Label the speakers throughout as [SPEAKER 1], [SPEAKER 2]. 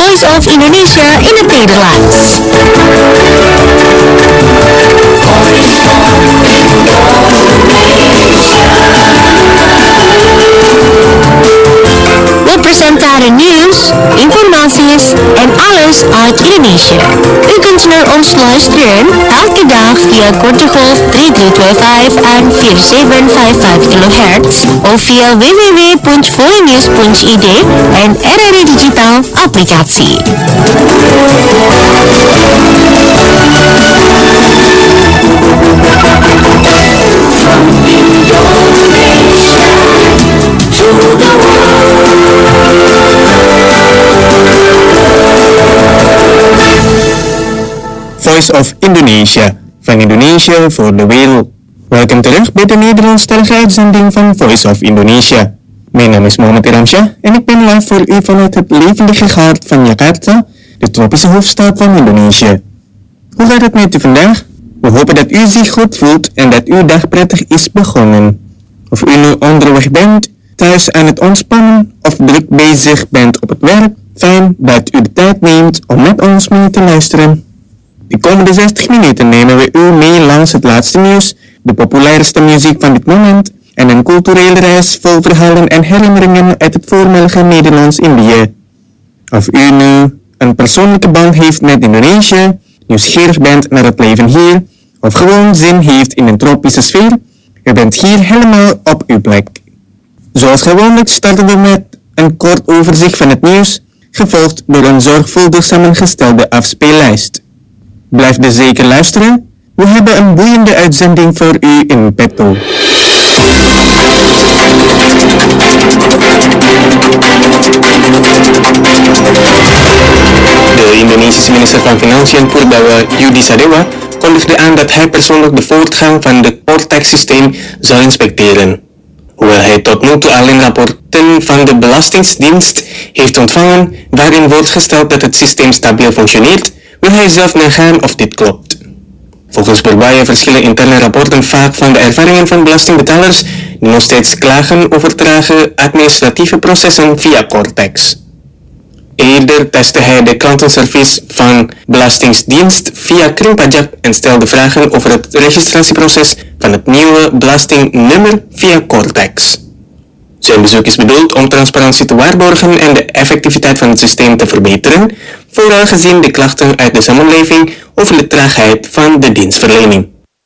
[SPEAKER 1] Voice of Indonesia in het Nederlands. We presenteren nieuws, informaties en alles uit Indonesië. U kunt naar ons luisteren elke dag via korte golf 3325 en 4755 kHz of via www.voinews.id en RRI Digital applicatie.
[SPEAKER 2] Voice of Indonesia, van Indonesië voor de wereld. Welkom terug bij de Nederlandstalige uitzending van Voice of Indonesia. Mijn naam is Mohammed Iramshah en ik ben live voor u vanuit het levendige hart van Jakarta, de tropische hoofdstad van Indonesië. Hoe gaat het met u vandaag? We hopen dat u zich goed voelt en dat uw dag prettig is begonnen. Of u nu onderweg bent, thuis aan het ontspannen of druk bezig bent op het werk, fijn dat u de tijd neemt om met ons mee te luisteren. De komende 60 minuten nemen we u mee langs het laatste nieuws, de populairste muziek van dit moment en een culturele reis vol verhalen en herinneringen uit het voormalige Nederlands-Indië. Of u nu een persoonlijke band heeft met Indonesië, nieuwsgierig bent naar het leven hier, of gewoon zin heeft in een tropische sfeer, u bent hier helemaal op uw plek. Zoals gewoonlijk starten we met een kort overzicht van het nieuws, gevolgd door een zorgvuldig samengestelde afspeellijst. Blijf dus zeker luisteren, we hebben een boeiende uitzending voor u in petto. De Indonesische minister van Financiën Purbawa Yudi Sadewa kondigde aan dat hij persoonlijk de voortgang van het Cortex-systeem zal inspecteren. Hoewel hij tot nu toe alleen rapporten van de Belastingdienst heeft ontvangen waarin wordt gesteld dat het systeem stabiel functioneert, wil hij zelf nagaan of dit klopt. Volgens Purbawa verschillen interne rapporten vaak van de ervaringen van belastingbetalers die nog steeds klagen over trage administratieve processen via Cortex. Eerder testte hij de klantenservice van Belastingdienst via Kringpajak en stelde vragen over het registratieproces van het nieuwe belastingnummer via Cortex. Zijn bezoek is bedoeld om transparantie te waarborgen en de effectiviteit van het systeem te verbeteren, vooral gezien de klachten uit de samenleving over de traagheid van de dienstverlening.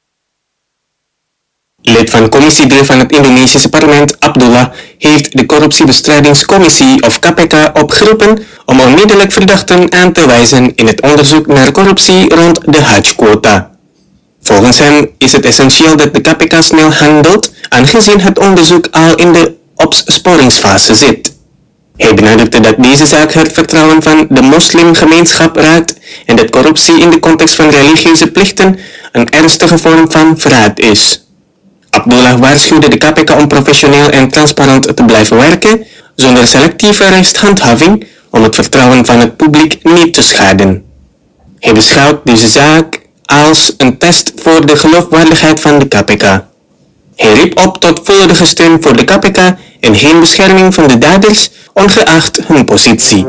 [SPEAKER 2] Lid van Commissie 3 van het Indonesische parlement, Abdullah, heeft de Corruptiebestrijdingscommissie of KPK opgeroepen om onmiddellijk verdachten aan te wijzen in het onderzoek naar corruptie rond de Hajj-quota. Volgens hem is het essentieel dat de KPK snel handelt, aangezien het onderzoek al in de opsporingsfase zit. Hij benadrukte dat deze zaak het vertrouwen van de moslimgemeenschap raakt en dat corruptie in de context van religieuze plichten een ernstige vorm van verraad is. Abdullah waarschuwde de KPK om professioneel en transparant te blijven werken, zonder selectieve rechtshandhaving, om het vertrouwen van het publiek niet te schaden. Hij beschouwt deze zaak als een test voor de geloofwaardigheid van de KPK. Hij riep op tot volledige steun voor de KPK en geen bescherming van de daders, ongeacht hun positie.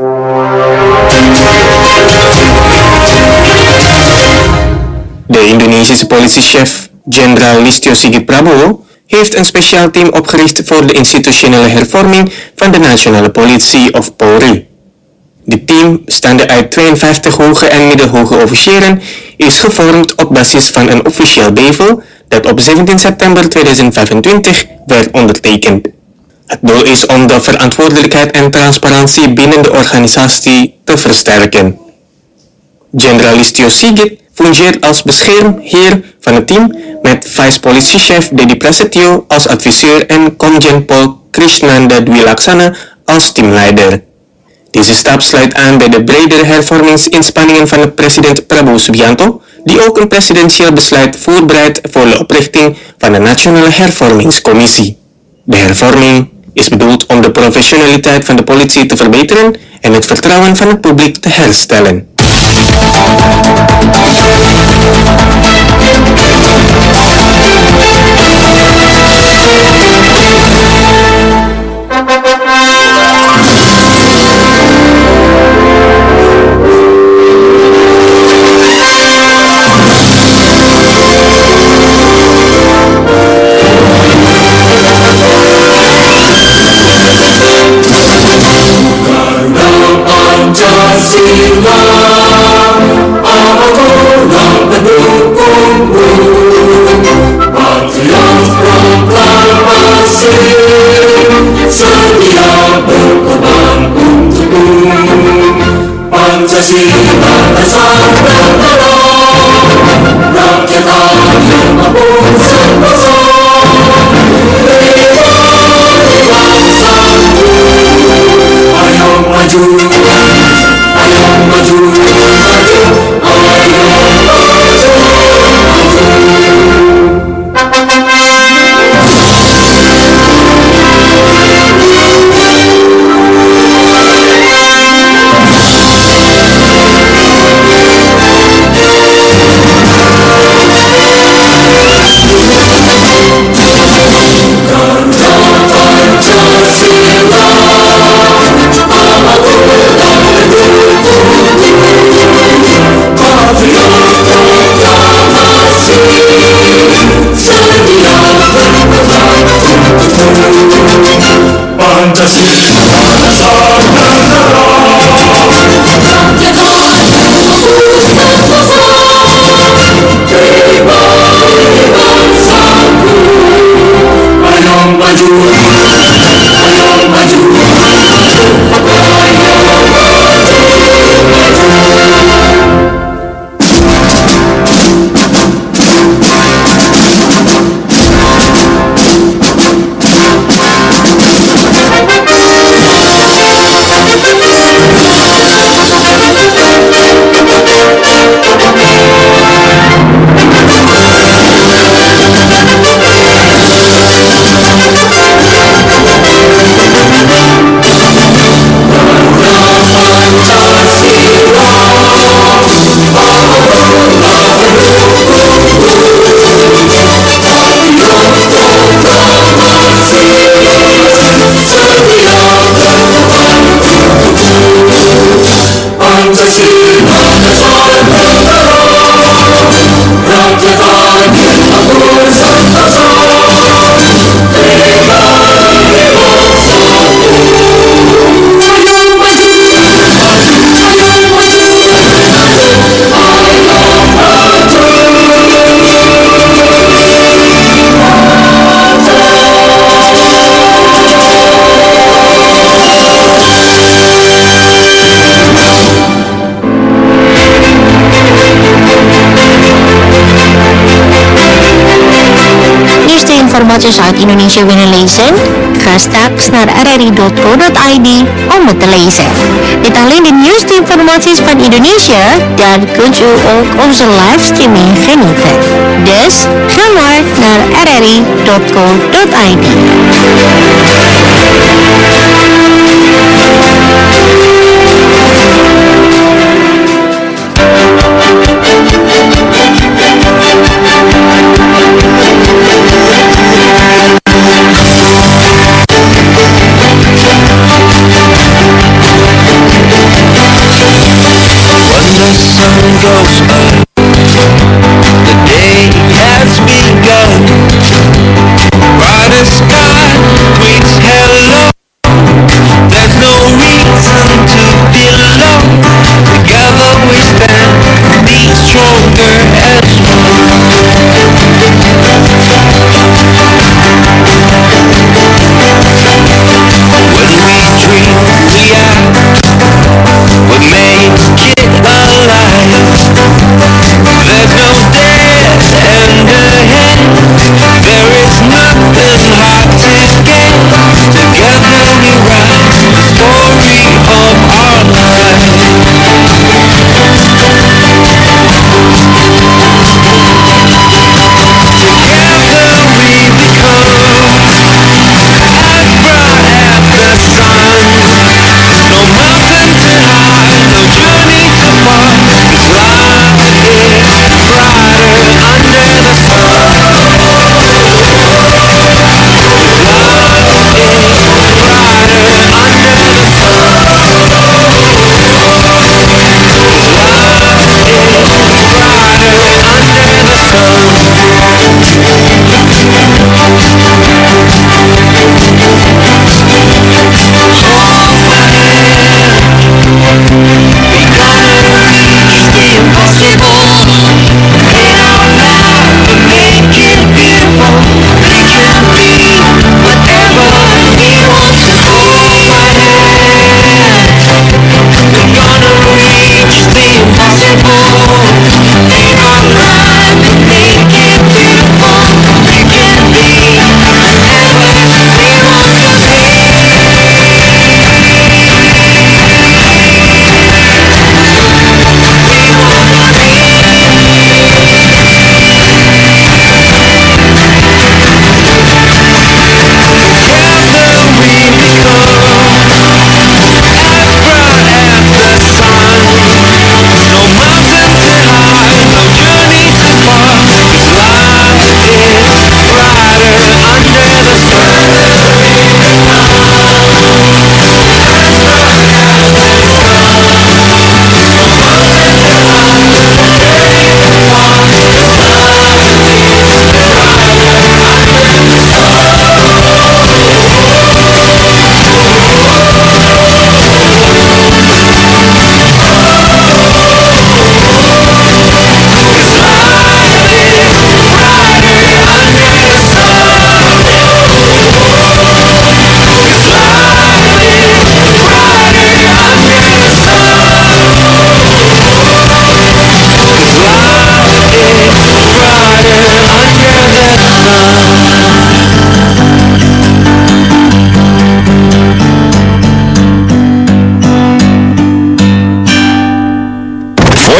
[SPEAKER 2] De Indonesische politiechef, Jenderal Listio Sigit Prabowo, heeft een speciaal team opgericht voor de institutionele hervorming van de nationale politie of Polri. Dit team, bestaande uit 52 hoge en middelhoge officieren, is gevormd op basis van een officieel bevel dat op 17 september 2025 werd ondertekend. Het doel is om de verantwoordelijkheid en transparantie binnen de organisatie te versterken. Generaal Listio Sigit fungeert als beschermheer van het team met vice-politiechef Dedi Prasetyo als adviseur en Komjen Pol Krishnanda Dwi Laksana als teamleider. Deze stap sluit aan bij de bredere hervormingsinspanningen van president Prabowo Subianto, die ook een presidentieel besluit voorbereidt voor de oprichting van de Nationale Hervormingscommissie. De hervorming is bedoeld om de professionaliteit van de politie te verbeteren en het vertrouwen van het publiek te herstellen.
[SPEAKER 1] Informaties uit Indonesië willen lezen? Ga straks naar rri.co.id om het te lezen. Niet alleen de nieuwste informaties van Indonesië, dan kunt u ook onze livestreaming genieten. Dus ga maar naar rri.co.id.
[SPEAKER 3] Goes up, the day has begun. Brighter sky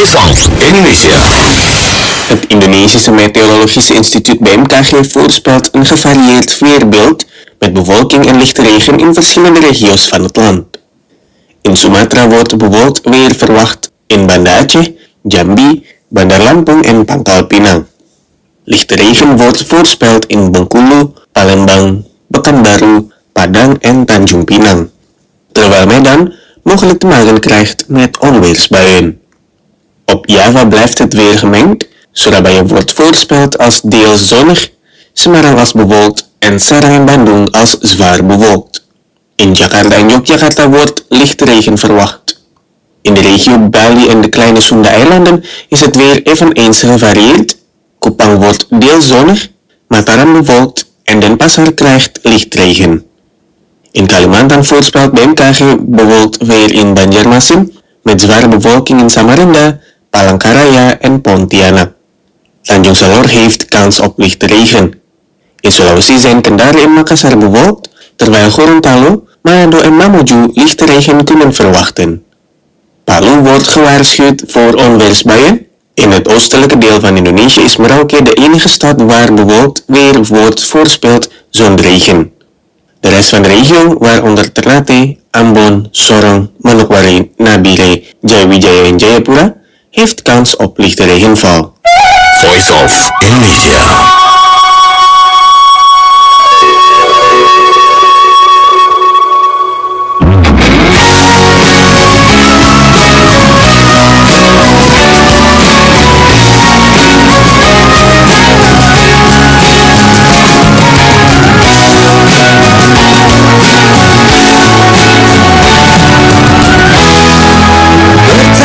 [SPEAKER 4] Voice of Indonesia.
[SPEAKER 2] Het Indonesische Meteorologische Instituut BMKG voorspelt een gevarieerd weerbeeld met bewolking en lichte regen in verschillende regio's van het land. In Sumatra wordt bewolkt weer verwacht in Banda Aceh, Jambi, Bandar Lampung en Pangkal Pinang. Lichte regen wordt voorspeld in Bengkulu, Palembang, Pekanbaru, Padang en Tanjung Pinang, terwijl Medan mogelijk te maken krijgt met onweersbuien. Op Java blijft het weer gemengd. Surabaya wordt voorspeld als deels zonnig, Semarang als bewolkt en Serang en Bandung als zwaar bewolkt. In Jakarta en Yogyakarta wordt lichte regen verwacht. In de regio Bali en de kleine Sunda-eilanden is het weer eveneens gevarieerd. Kupang wordt deels zonnig, Mataram bewolkt en Denpasar krijgt lichtregen. In Kalimantan voorspelt BMKG bewolkt weer in Banjarmasin met zware bewolking in Samarinda, Palangkaraya en Pontianak. Tanjung Salor heeft kans op lichte regen. In Sulawesi zijn Kendari en Makassar bewolkt, terwijl Gorontalo, Manado en Mamuju lichte regen kunnen verwachten. Palu wordt gewaarschuwd voor onweersbuien. In het oostelijke deel van Indonesië is Merauke de enige stad waar bewolkt weer wordt voorspeld zonder regen. De rest van de regio, waaronder Ternate, Ambon, Sorong, Manokwari, Nabire, Jayawijaya en Jayapura, heeft kans op lichte regenval.
[SPEAKER 4] Voice of Indonesia.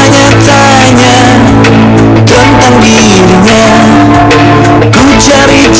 [SPEAKER 3] Bertanya-tanya tentang dirinya, ku cari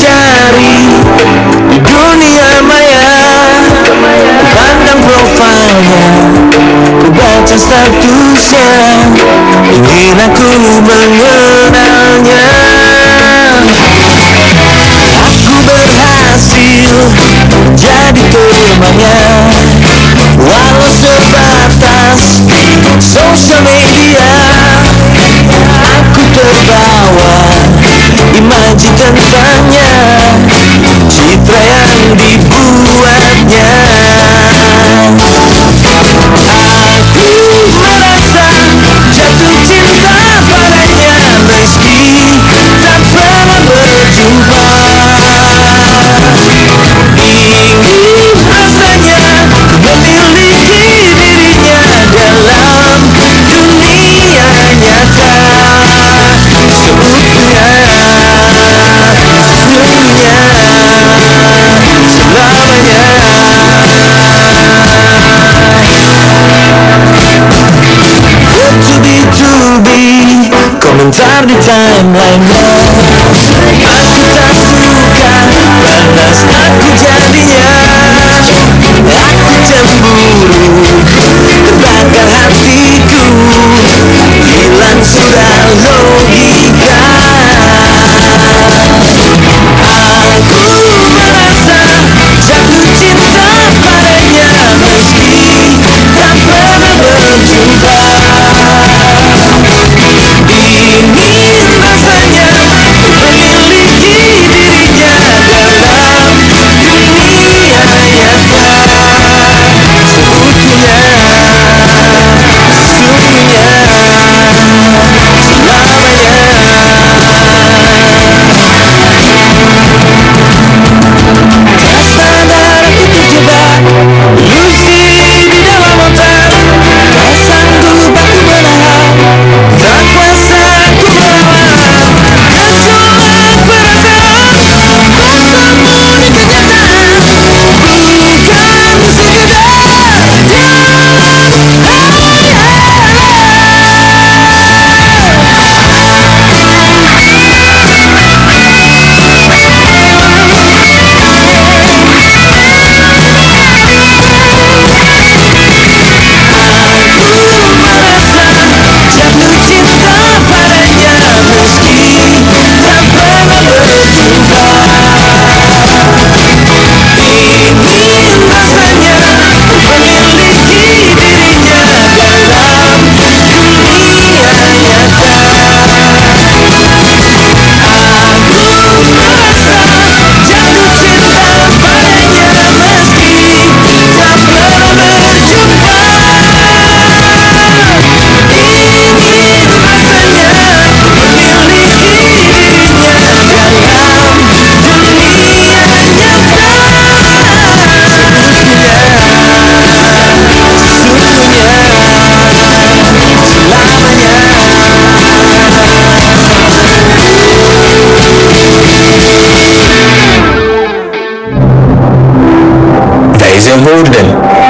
[SPEAKER 2] Wijze woorden.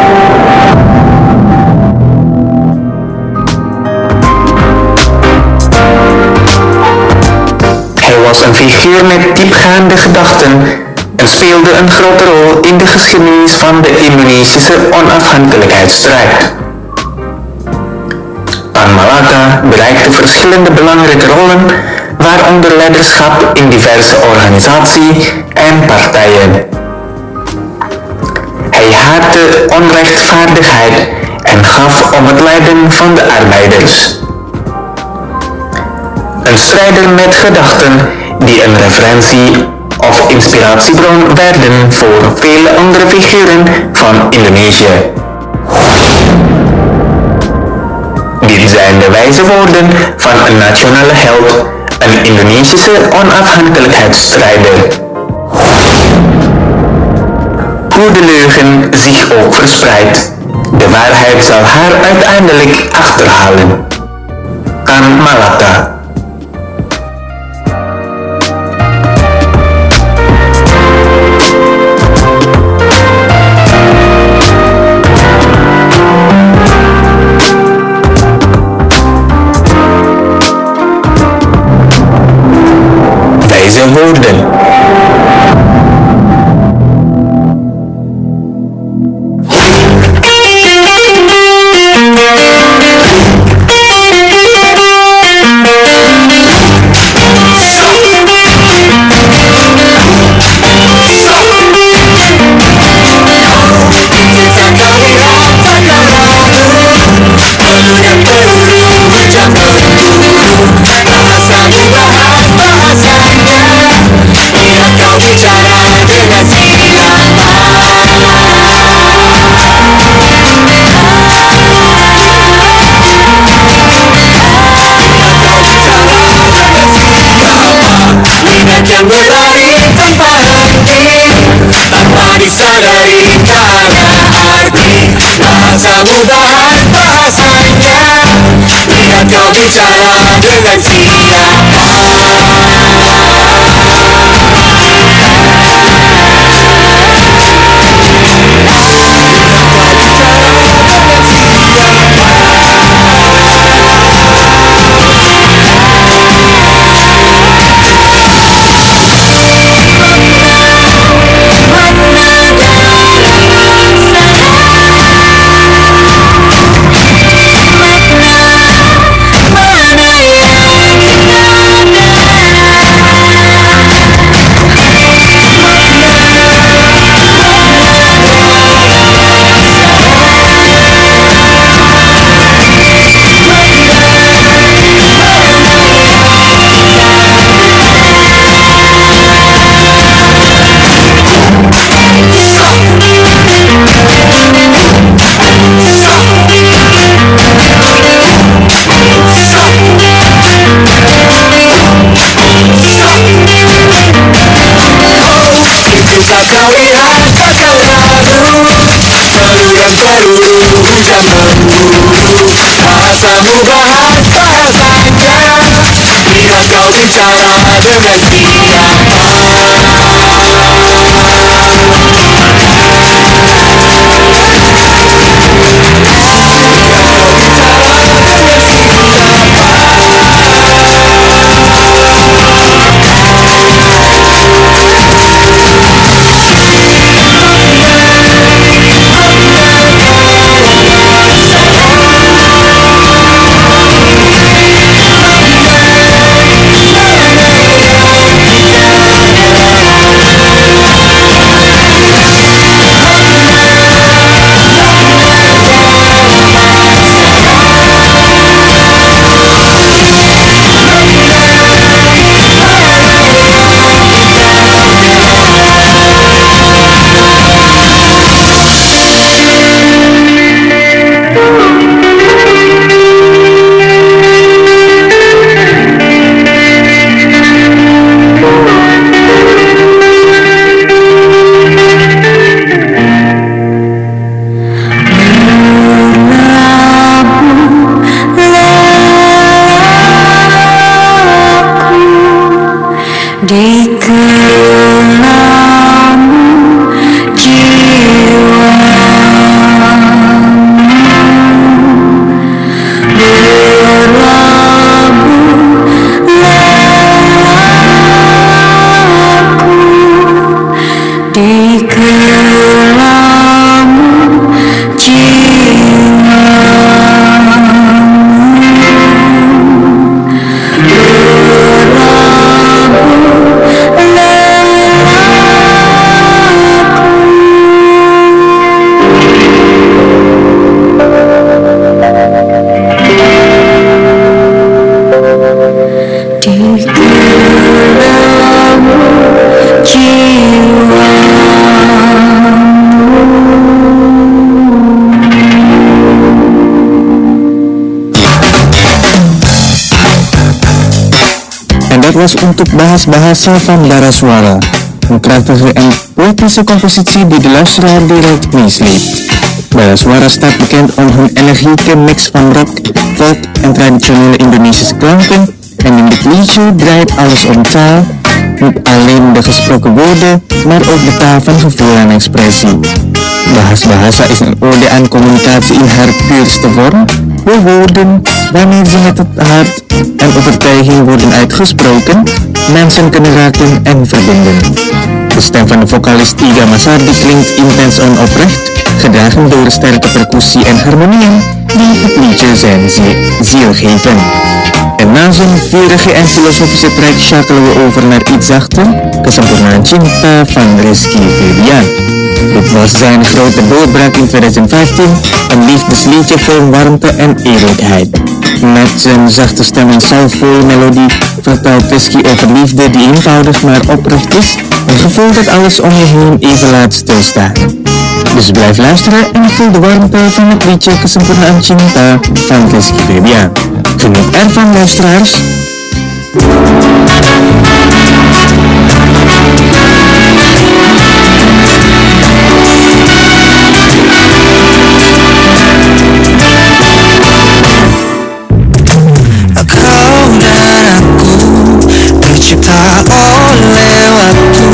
[SPEAKER 2] Hij was een figuur met diepgaande gedachten en speelde een grote rol in de geschiedenis van de Indonesische onafhankelijkheidsstrijd. Tan Malaka bereikte verschillende belangrijke rollen, waaronder leiderschap in diverse organisaties en partijen. Hij haatte onrechtvaardigheid en gaf om het lijden van de arbeiders. Een strijder met gedachten die een referentie of inspiratiebron werden voor vele andere figuren van Indonesië. Dit zijn de wijze woorden van een nationale held, een Indonesische onafhankelijkheidsstrijder. Hoe de leugen zich ook verspreidt, de waarheid zal haar uiteindelijk achterhalen. Tan Malaka. Wijze woorden.
[SPEAKER 3] Yang berlari tanpa henti, tanpa disadari karena arti. Bahasamu bahas bahasanya, lihat kau bicara dengan siapa. Tak kau lihat, tak kau ragu, peluru dan peluru hujan memburu. Bahasamu bahas bahasanya, lihat kau bicara dengan siapa.
[SPEAKER 2] tijd was untuk bahas-bahasa van Bara Suara, een krachtige en poëtische compositie die de luisteraar direct meesleept. Bara Suara staat bekend om hun energieke mix van rock, folk en traditionele Indonesische klanken en in dit liedje draait alles om taal, niet alleen de gesproken woorden, maar ook de taal van gevoel en expressie. Bahasa is een ode aan communicatie in haar puurste vorm, de woorden, wanneer ze met het hart en overtuiging worden uitgesproken, mensen kunnen raken en verbinden. De stem van de vocalist Iga Masardi klinkt intens en oprecht, gedragen door sterke percussie en harmonieën die het liedje zijn ziel geven. En na zo'n vurige en filosofische track schakelen we over naar iets zachter, Kesempurnaan Cinta van Rizky Febian. Dit was zijn grote doorbraak in 2015, een liefdesliedje vol warmte en eerlijkheid. Met zijn zachte stem en soulful melodie vertelt Rizky over liefde die eenvoudig maar oprecht is, een gevoel dat alles om je heen even laat stilstaan. Dus blijf luisteren en voel de warmte van het liedje Kesempurnaan Cinta van Rizky Febian. Geniet ervan, luisteraars!
[SPEAKER 3] Kau dan aku tercipta oleh waktu,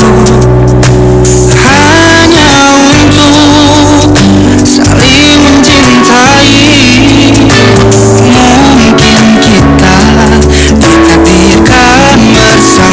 [SPEAKER 3] hanya untuk saling mencintai. Mungkin kita ditakdirkan bersama.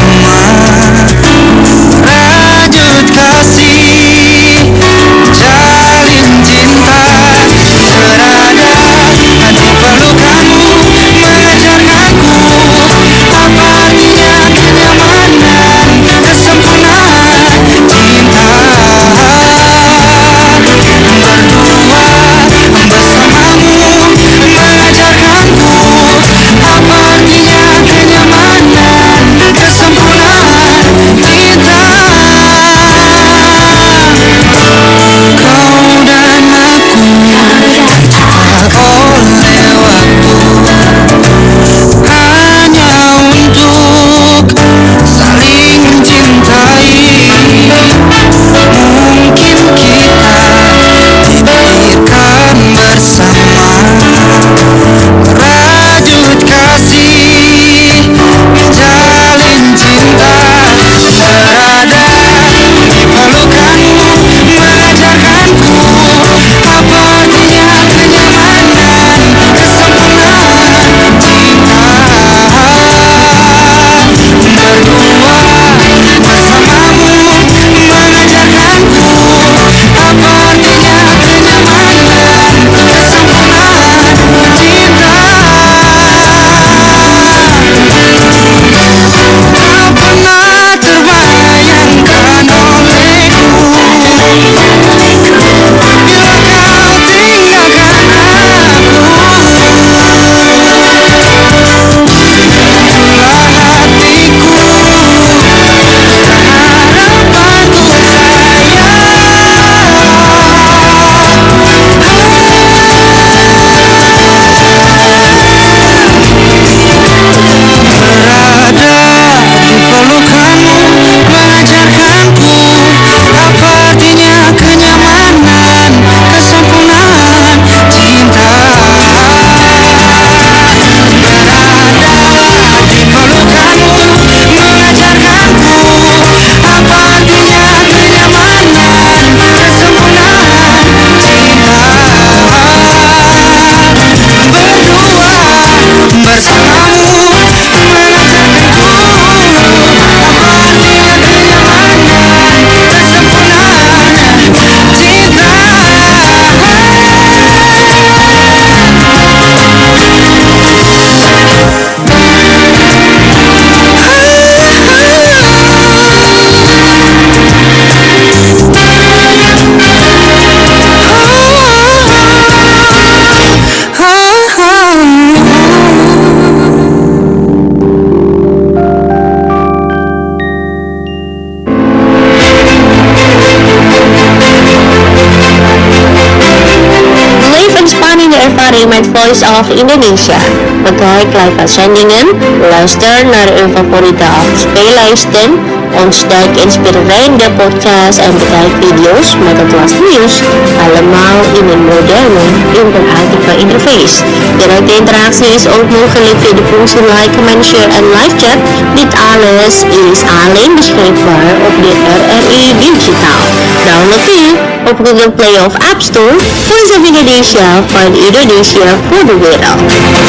[SPEAKER 1] je ervaring met Voice of Indonesia. Bekijk live uitzendingen, luister naar uw favoriete speellijsten, ontdek inspirerende podcasts en bekijk video's met het laatste nieuws. Allemaal in een moderne, interactieve interface. Directe interactie is ook mogelijk via de functie like, comment, share en live chat. Dit alles is alleen beschikbaar op de RRI Digitaal. Download nu op Google Play of App Store. Voice of Indonesia van Indonesia voor de wereld.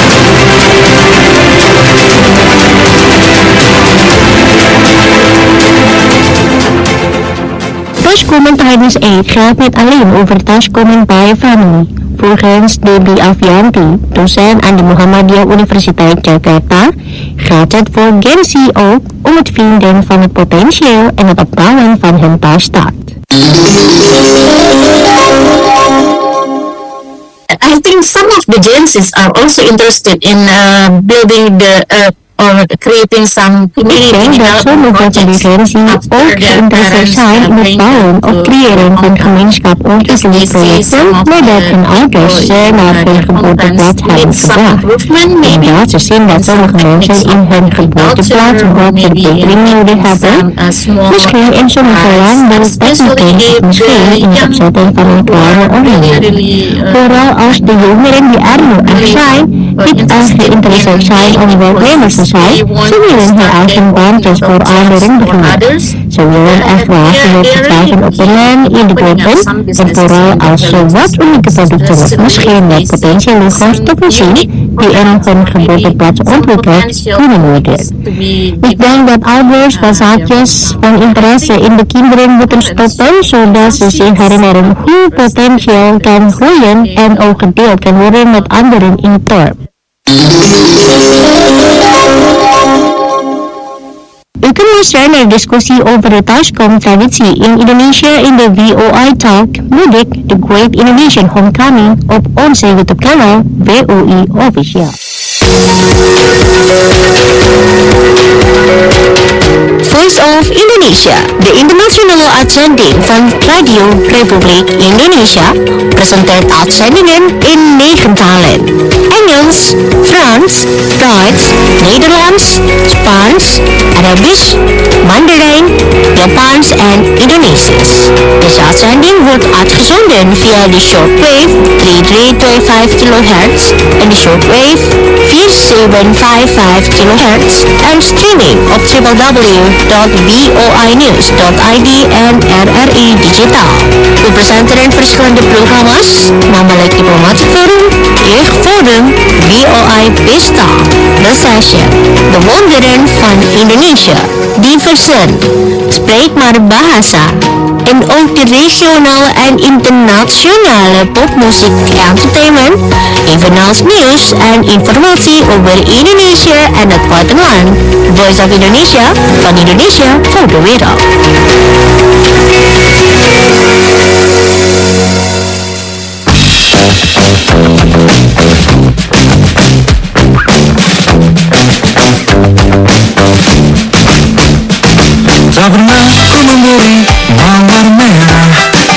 [SPEAKER 1] Thuiskomen tijdens eet gaat niet alleen over thuiskomen bij je familie. Volgens Debbie Avianti, docent aan de Muhammadiyah Universiteit Jakarta, gaat het voor Gen Z ook om het vinden van het potentieel en het opbouwen van hun thuisstaat.
[SPEAKER 5] I think some of the Gen Zs are also interested in building or creating some community development projects
[SPEAKER 1] ook geïnteresseerd zijn in het bouwen of creëren van gemeenschap-ontwikkelingsprojecten, nadat hun ouders ze naar hun geboorteplaats hebben gebracht. In deze zin dat sommige mensen in hun geboorteplaats wat verbetering nodig hebben, misschien in sommige landen technisch, misschien in het opzetten van een kleine onderneming. Vooral als de jongeren die er nu echt zijn, niet erg geïnteresseerd zijn om werknemers te zijn, ze willen hun eigen baantjes voor anderen beginnen. Ze willen echt wagen te krijgen op de lijn in de dorpen en vooral als ze wat unieke producten of misschien met potentiële grondstoffen die in hun geboorteplaats ontwikkeld kunnen worden. Ik denk dat ouders wat zaadjes van interesse in de kinderen moeten stoppen, zodat ze zich herinneren hoe potentieel kan groeien en ook gedeeld kan worden met anderen in het dorp. U kunt luisteren naar discussie over de thuiskomtraditie in Indonesië in de WOI Talk Mudik The Great Indonesian Homecoming op onze YouTube kanaal WOI Official. Voice of Indonesia, de internationale uitzending van Radio Republiek Indonesia, presenteert uitzendingen in 9 talen. Engels, Frans, Duits, Nederlands, Spaans, Arabisch, Mandarijn, Japans en Indonesisch. Deze uitzending wordt uitgezonden via de shortwave 3325 kHz en de shortwave 4755 kHz en streaming op www.voinews.id en RRI Digitaal. We presenteren verschillende programma's, namelijk Diplomatic Forum, Jeugdforum, WOI Pesta, The Session, De Wonderen van Indonesië, Diversen, Spreek maar Bahasa, en ook de regionale en internationale popmuziek entertainment, evenals nieuws en informatie over Indonesië en het buitenland. Voice of Indonesia, van Indonesië voor de wereld.
[SPEAKER 3] Tak pernah ku memberi mawar merah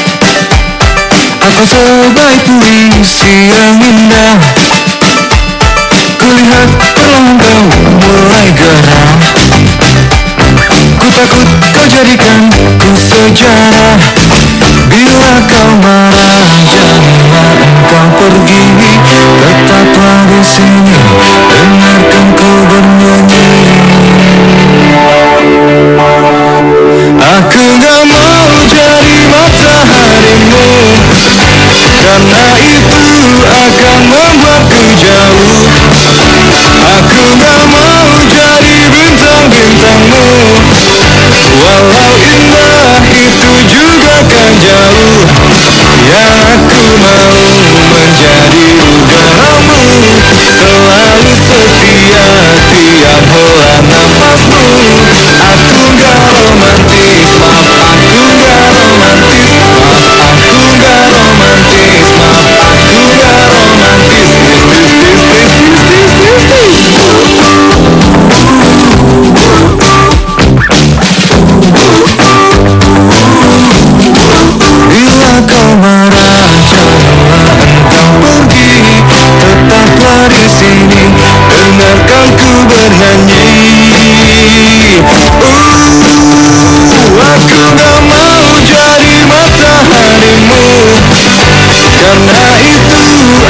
[SPEAKER 3] atau sebaik puisi yang indah. Kulihat perlahan kau mulai gerah. Ku takut kau jadikan ku sejarah. Bila kau marah janganlah engkau pergi. Tetaplah di sini, dengarkan ku bernyanyi. Aku gak mau jadi mataharimu, karena itu akan membuatku jauh. Aku gak mau jadi bintang-bintangmu, walau indah itu juga kan jauh. Yang aku mau menjadi udaramu, selalu setia tiap hela nafasmu. Aku gak romantis, maaf aku gak romantis, maaf aku gak romantis, maaf aku gak romantis. This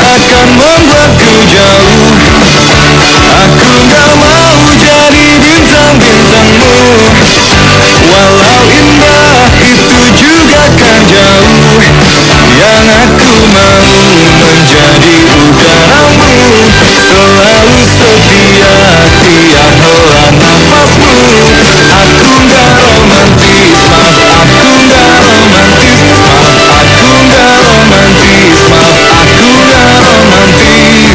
[SPEAKER 3] akan membuatku jauh. Aku gak mau jadi bintang-bintangmu. Walau indah itu juga kan jauh. Yang aku mau menjadi udaramu, selalu setia tiap hela nafasmu. Aku gak romantis, maaf aku gak romantis, maaf aku gak romantis, maaf aku gak romantis.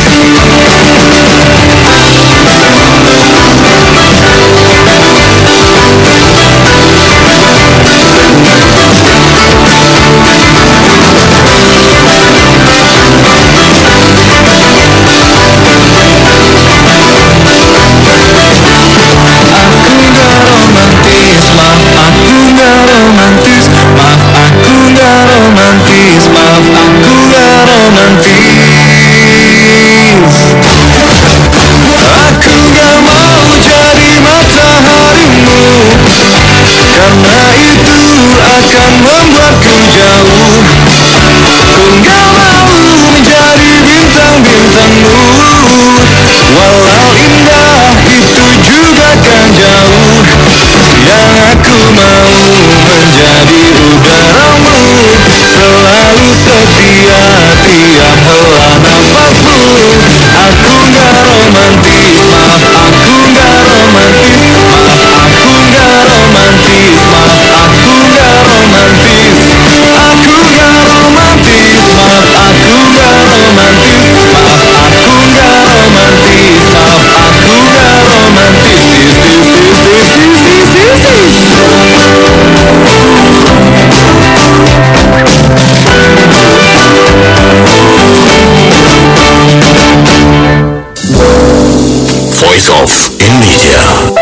[SPEAKER 4] Voice of Indonesia.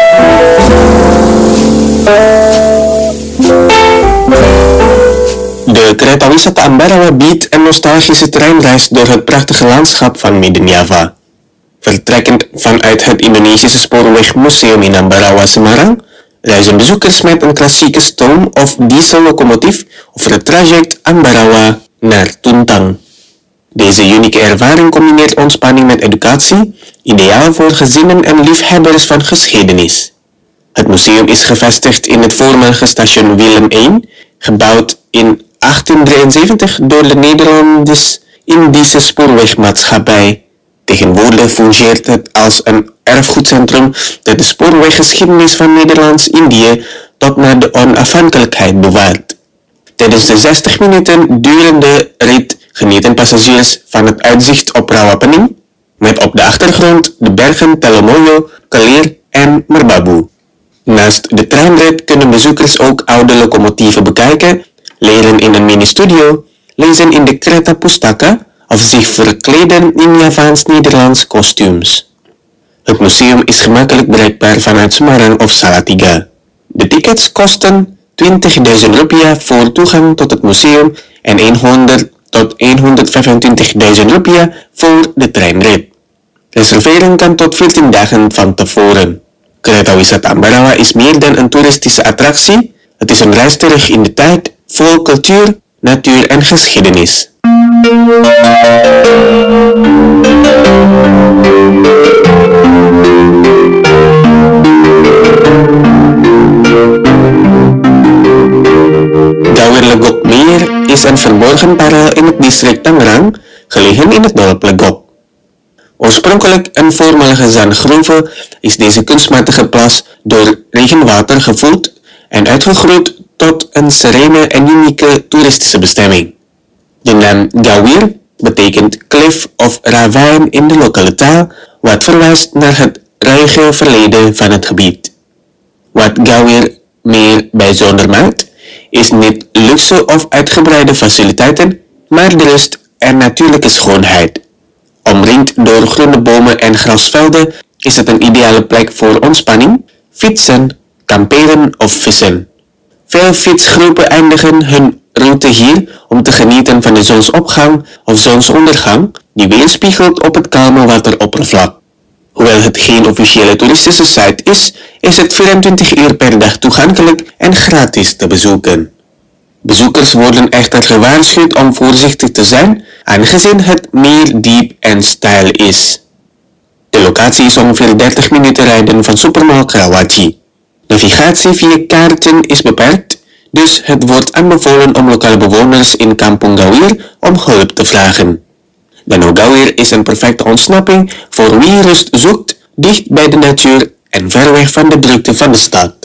[SPEAKER 2] De kereta wisata Ambarawa biedt een nostalgische treinreis door het prachtige landschap van Midden-Java. Vertrekkend vanuit het Indonesische Spoorwegmuseum in Ambarawa, Semarang, reizen bezoekers met een klassieke stoom- of diesellocomotief over het traject Ambarawa naar Tuntang. Deze unieke ervaring combineert ontspanning met educatie, ideaal voor gezinnen en liefhebbers van geschiedenis. Het museum is gevestigd in het voormalige station Willem I, gebouwd in 1873 door de Nederlands-Indische Spoorwegmaatschappij. Tegenwoordig fungeert het als een erfgoedcentrum dat de spoorweggeschiedenis van Nederlands-Indië tot naar de onafhankelijkheid bewaart. Tijdens de 60 minuten durende rit genieten passagiers van het uitzicht op Rawapening, met op de achtergrond de bergen Telomoyo, Kelir en Merbabu. Naast de treinrit kunnen bezoekers ook oude locomotieven bekijken, leren in een mini-studio, lezen in de Kereta Pustaka of zich verkleden in Javaans-Nederlands kostuums. Het museum is gemakkelijk bereikbaar vanuit Semarang of Salatiga. De tickets kosten 20.000 rupiah voor toegang tot het museum en 100 tot 125.000 rupiah voor de treinrit. Reserveren kan tot 14 dagen van tevoren. Kereta wisata Ambarawa is meer dan een toeristische attractie. Het is een reis terug in de tijd, vol cultuur, natuur en geschiedenis. Gawir Legok Meer is een verborgen parel in het district Tangerang, gelegen in het dorp Legok. Oorspronkelijk een voormalige zandgroeve is deze kunstmatige plas door regenwater gevoed en uitgegroeid tot een serene en unieke toeristische bestemming. De naam Gawir betekent klif of ravijn in de lokale taal, wat verwijst naar het ruige verleden van het gebied. Wat Gawir meer bijzonder maakt, is niet luxe of uitgebreide faciliteiten, maar de rust en natuurlijke schoonheid. Omringd door groene bomen en grasvelden is het een ideale plek voor ontspanning, fietsen, kamperen of vissen. Veel fietsgroepen eindigen hun route hier om te genieten van de zonsopgang of zonsondergang die weerspiegelt op het kalme wateroppervlak. Hoewel het geen officiële toeristische site is het 24 uur per dag toegankelijk en gratis te bezoeken. Bezoekers worden echter gewaarschuwd om voorzichtig te zijn aangezien het meer diep en steil is. De locatie is ongeveer 30 minuten rijden van Supermall Karawaci. Navigatie via kaarten is beperkt, dus het wordt aanbevolen om lokale bewoners in Kampung Gawir om hulp te vragen. Danau Gawir is een perfecte ontsnapping voor wie rust zoekt, dicht bij de natuur en ver weg van de drukte van de stad.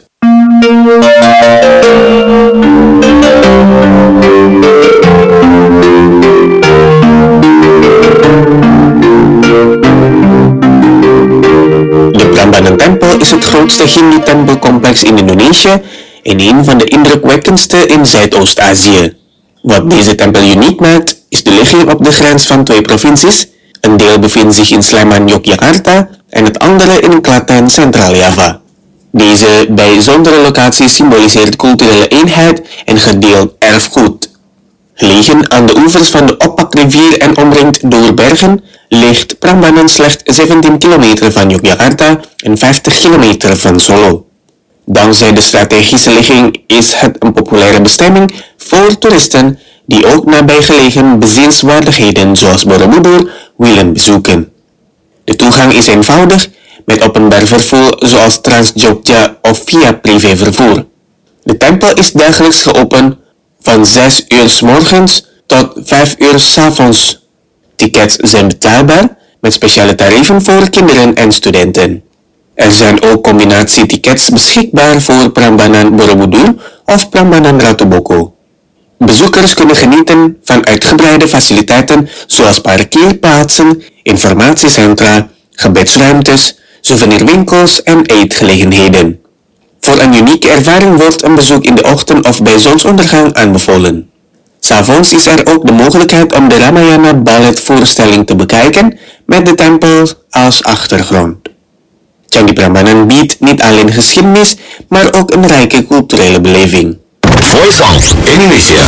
[SPEAKER 2] De Prambanan Tempel is het grootste Hindoe-tempelcomplex in Indonesië en een van de indrukwekkendste in Zuidoost-Azië. Wat deze tempel uniek maakt, is de ligging op de grens van twee provincies. Een deel bevindt zich in Sleman, Yogyakarta en het andere in Klaten, Centraal-Java. Deze bijzondere locatie symboliseert culturele eenheid en gedeeld erfgoed. Gelegen aan de oevers van de Opak-rivier en omringd door bergen, ligt Prambanan slechts 17 kilometer van Yogyakarta en 50 kilometer van Solo. Dankzij de strategische ligging is het een populaire bestemming voor toeristen die ook nabijgelegen bezienswaardigheden zoals Borobudur willen bezoeken. De toegang is eenvoudig met openbaar vervoer zoals Trans-Jogja of via privévervoer. De tempel is dagelijks geopend van 6 uur 's morgens tot 5 uur 's avonds. Tickets zijn betaalbaar met speciale tarieven voor kinderen en studenten. Er zijn ook combinatietickets beschikbaar voor Prambanan Borobudur of Prambanan Ratu Boko. Bezoekers kunnen genieten van uitgebreide faciliteiten zoals parkeerplaatsen, informatiecentra, gebedsruimtes, souvenirwinkels en eetgelegenheden. Voor een unieke ervaring wordt een bezoek in de ochtend of bij zonsondergang aanbevolen. 'S Avonds is er ook de mogelijkheid om de Ramayana balletvoorstelling te bekijken met de tempel als achtergrond. Candi Prambanan biedt niet alleen geschiedenis, maar ook een rijke culturele beleving.
[SPEAKER 4] Voice of Indonesia.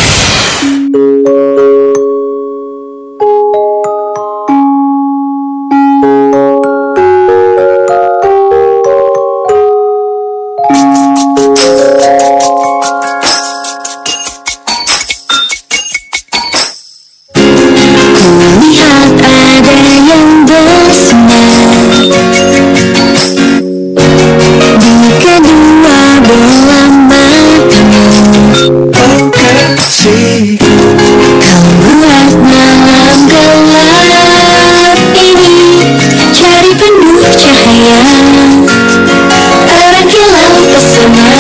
[SPEAKER 1] Lihat ada yang bersinar di kedua belah matamu. Kau buat malam gelap ini jadi penuh cahaya, terang kilau pesona.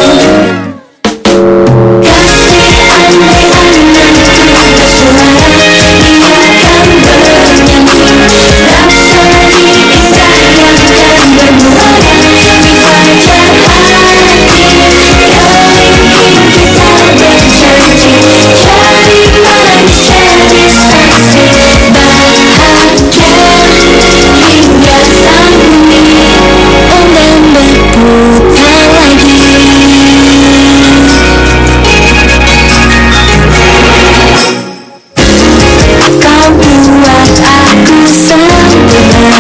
[SPEAKER 1] Kasih andai-andai bersuara, biarkan bernyanyi rapsodi indah yang kan bermuara di wajah hati. Kau ingin kita berjanji, cari manis jadi saksi bahagia hingga sang bumi enggan berputar lagi. Kau buat aku sempurna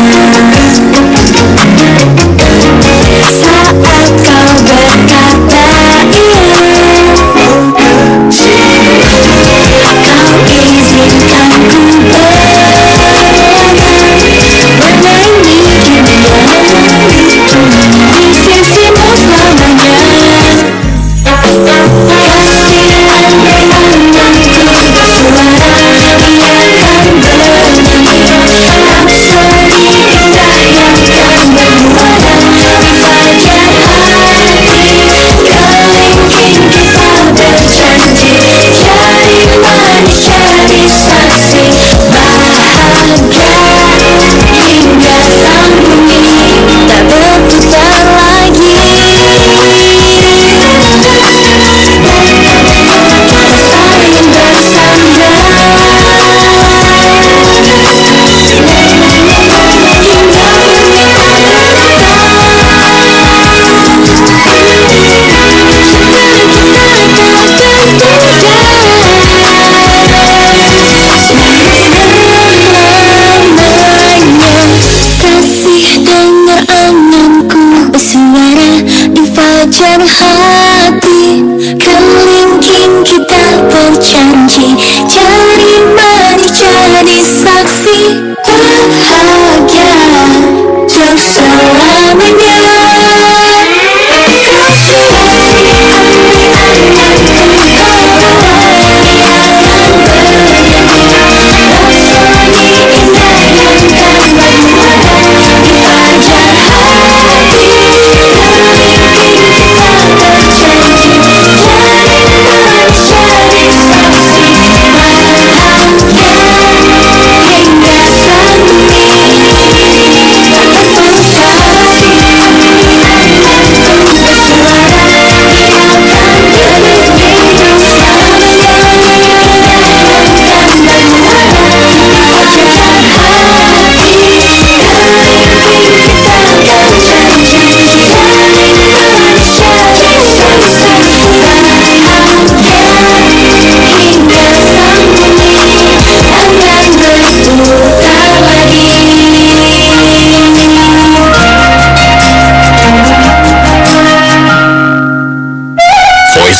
[SPEAKER 1] saat kau berkata iya. Kau izinkan ku bernyanyi dunia di sisimu selamanya. Kasih andai-andai bersuara, biarkan bernyanyi rapsodi indah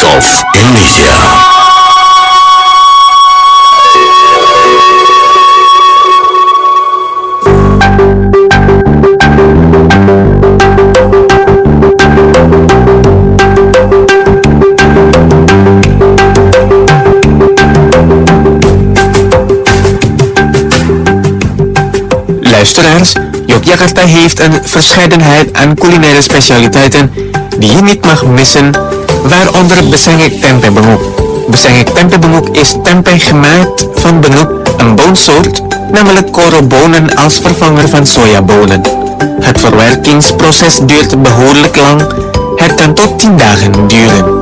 [SPEAKER 4] Voice of Indonesia.
[SPEAKER 2] Luisteraars, Yogyakarta heeft een verscheidenheid aan culinaire specialiteiten die je niet mag missen, waaronder besengek tempe bengok. Besengek tempe bengok is tempe gemaakt van bengok, een boonsoort, namelijk korenbonen als vervanger van sojabonen. Het verwerkingsproces duurt behoorlijk lang, het kan tot 10 dagen duren.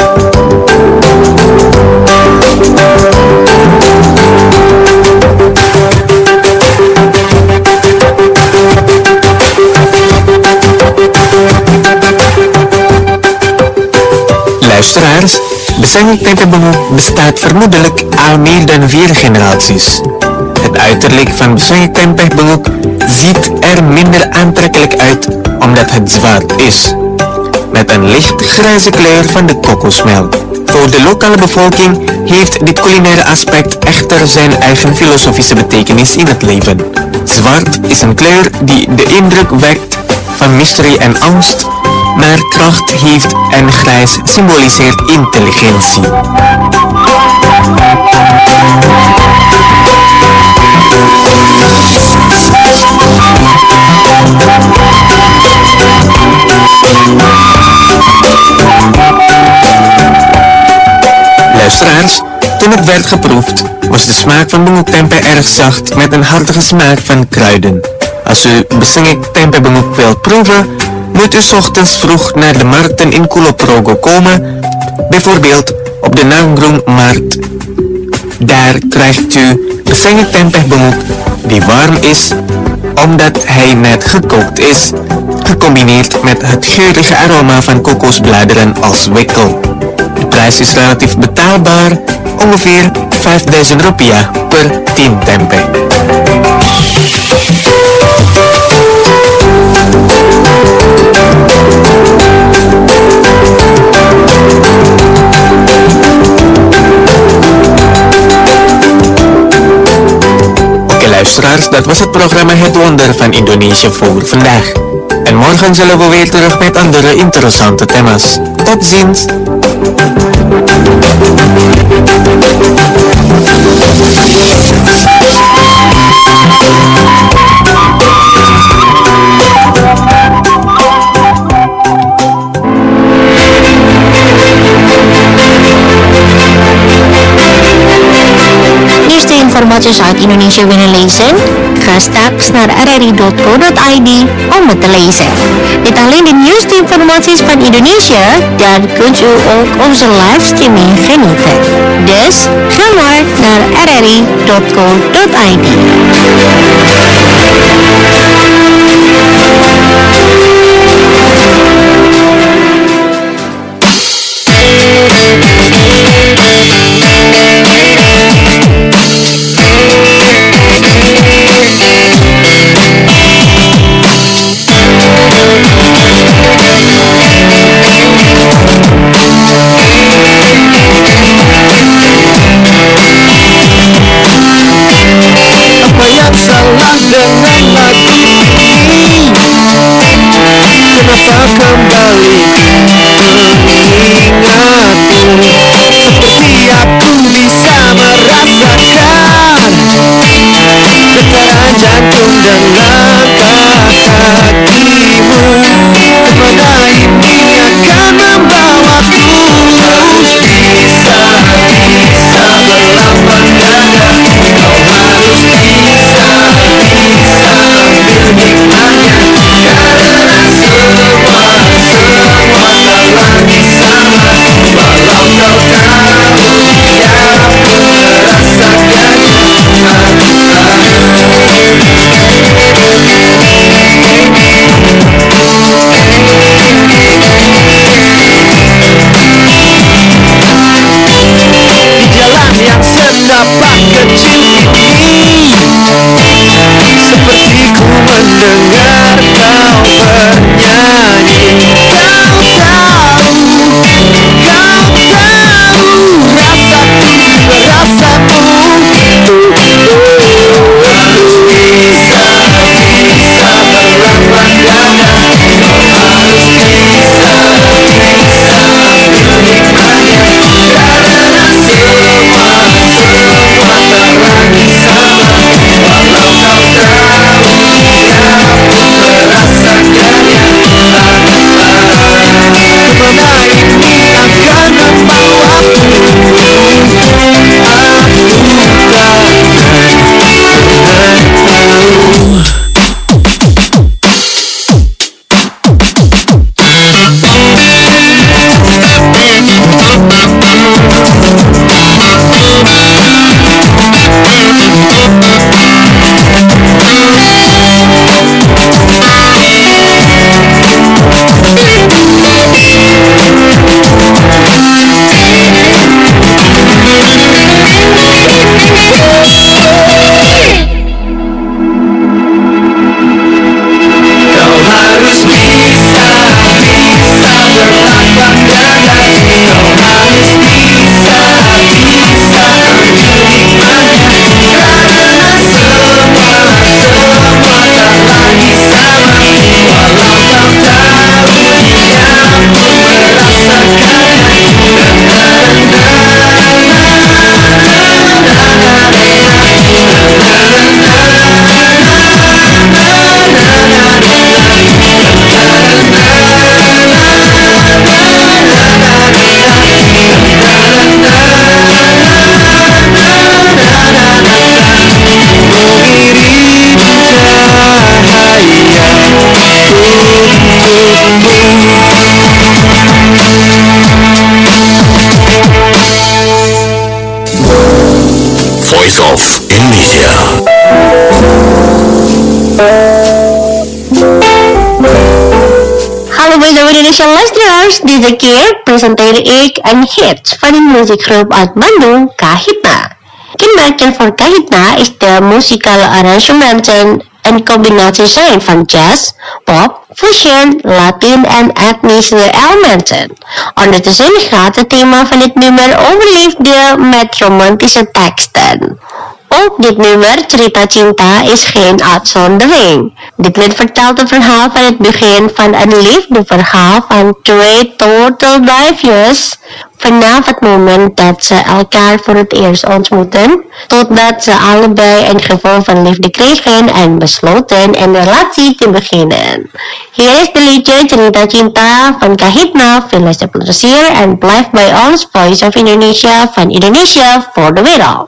[SPEAKER 2] Luisteraars, besengek tempe bengok bestaat vermoedelijk al meer dan 4 generaties. Het uiterlijk van besengek tempe bengok ziet er minder aantrekkelijk uit omdat het zwart is, met een licht grijze kleur van de kokosmelk. Voor de lokale bevolking heeft dit culinaire aspect echter zijn eigen filosofische betekenis in het leven. Zwart is een kleur die de indruk wekt van mysterie en angst, maar kracht heeft en grijs symboliseert intelligentie. Luisteraars, toen het werd geproefd, was de smaak van bengok tempe erg zacht met een hartige smaak van kruiden. Als u besengek tempe bengok wilt proeven, moet u 's ochtends vroeg naar de markten in Kulonprogo komen, bijvoorbeeld op de Nanggroengmarkt. Daar krijgt u besengek tempe bengok die warm is omdat hij net gekookt is, gecombineerd met het geurige aroma van kokosbladeren als wikkel. De prijs is relatief betaalbaar, ongeveer 5000 rupiah per 10 tempe. Oké luisteraars, dat was het programma Het Wonder van Indonesië voor vandaag. En morgen zullen we weer terug met andere interessante thema's. Tot ziens!
[SPEAKER 1] Nieuwste informaties uit Indonesië willen lezen? Ga straks naar rri.co.id om het te lezen. Niet alleen de nieuwste informaties van Indonesië, dan kunt u ook onze livestreaming genieten. Dus ga maar naar rri.co.id.
[SPEAKER 3] Apa yang selalu
[SPEAKER 4] Indonesia.
[SPEAKER 1] Halo Voice of Indonesia listeners, this is Zakir, presenter Ik and Hits for the music group at Bandung, Kahitna. Kenmerken voor Kahitna is de musical arrangementen en combinatie van jazz, pop, fusion, Latin en etnische elementen. Ondertussen gaat het thema van dit nummer over liefde met romantische teksten. Ook dit nummer, Cerita Cinta, is geen uitzondering. Dit lied vertelt het verhaal van het begin van een liefdeverhaal van twee total diverse vanaf het moment dat ze elkaar voor het eerst ontmoeten, totdat ze allebei een gevoel van liefde kregen en besloten een relatie te beginnen. Hier is de liedje Cerita Cinta van Kahitna. Veel luisterplezier en blijf bij ons Voice of Indonesia van Indonesia voor de wereld.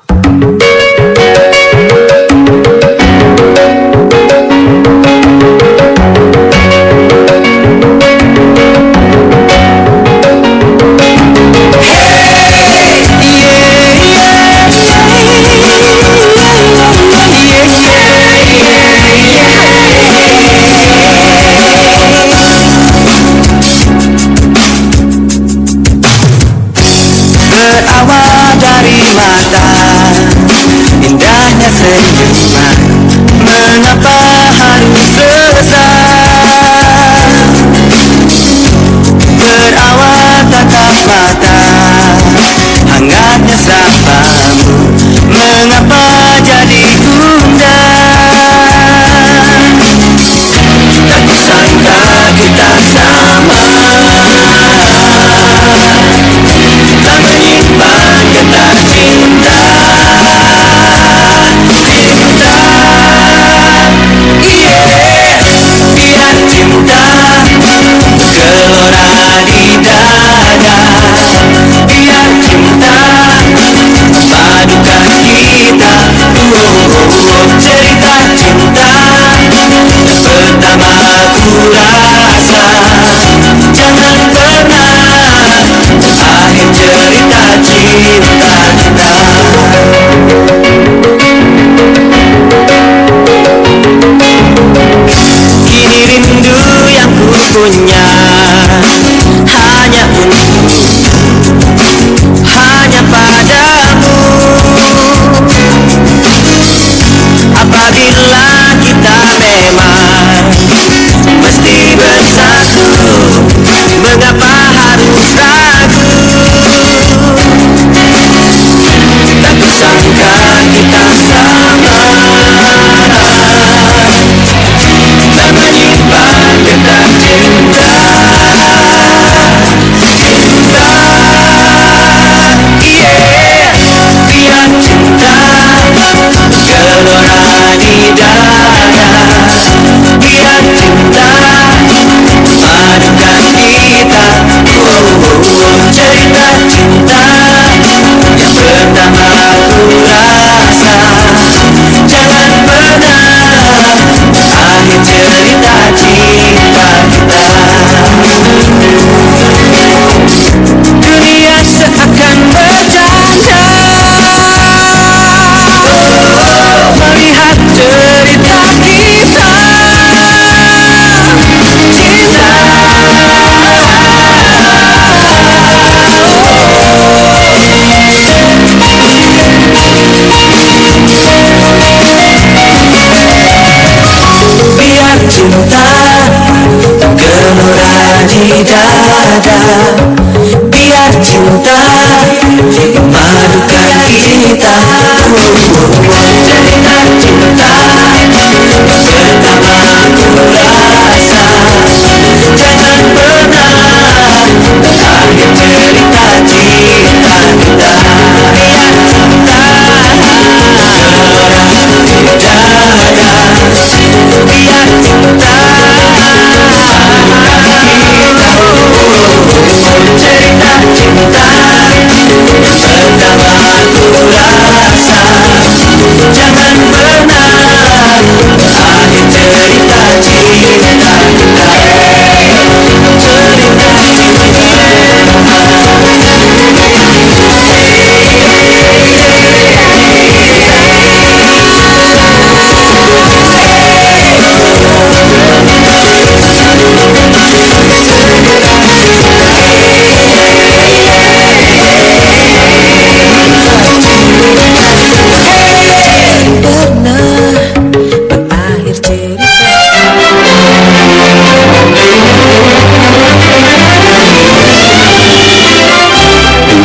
[SPEAKER 3] Berawal dari mata, indahnya senyuman, mengapa harus resah? Berawal tatap mata, hangatnya sapamu, mengapa jadi gundah? Tak kusangka kita sama, tak menyimpan getah cinta. Cinta, biar cinta gelora di dada. Biar cinta padukan kita. Cerita cinta pertama ku rasa. Jangan pernah akhir cerita cinta kita. Kini rindu yang ku punya hanya untukmu, hanya padamu. Apabila kita memang mesti bersatu, mengapa harus ragu? Tak kusangka kita sama, tak menyimpan getah cinta. Cinta, biar cinta gelora di dada. Biar cinta padukan kita. Cerita cinta yang pertama ku rasa. Jangan pernah akhir cerita cinta kita. Dunia seakan bercanda melihat cerita kita. Cinta, biar cinta gelora di dada. Biar cinta memadukan kita. Cerita cinta pertama ku rasa. Jangan pernah akhir cerita cinta kita. Biar cinta gelora di dada. Biar cinta padukan kita. Cerita cinta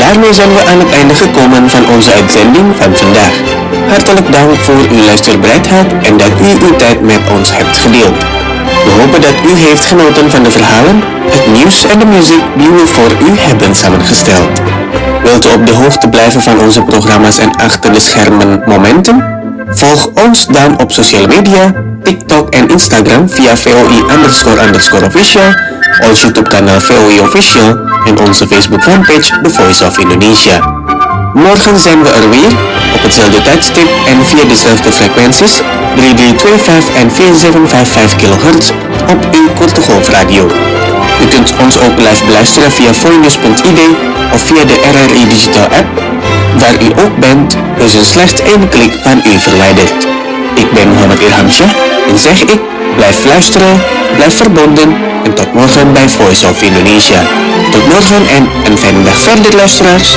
[SPEAKER 2] daarmee zijn we aan het einde gekomen van onze uitzending van vandaag. Hartelijk dank voor uw luisterbereidheid en dat u uw tijd met ons hebt gedeeld. We hopen dat u heeft genoten van de verhalen, het nieuws en de muziek die we voor u hebben samengesteld. Wilt u op de hoogte blijven van onze programma's en achter de schermen momenten? Volg ons dan op sociale media, TikTok en Instagram via VOI__official, ons YouTube kanaal VOI Official en onze Facebook fanpage The Voice of Indonesia. Morgen zijn we er weer, op hetzelfde tijdstip en via dezelfde frequenties, 3325 en 4755 kHz op uw korte golfradio. U kunt ons ook live beluisteren via voinews.id of via de RRI Digital app. Waar u ook bent, is een slechts 1 klik van u verwijderd. Ik ben Mohammed Irham Shah en zeg ik, blijf luisteren, blijf verbonden en tot morgen bij Voice of Indonesia. Tot morgen en een fijne dag verder, luisteraars.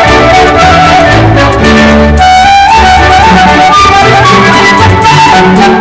[SPEAKER 3] Thank you.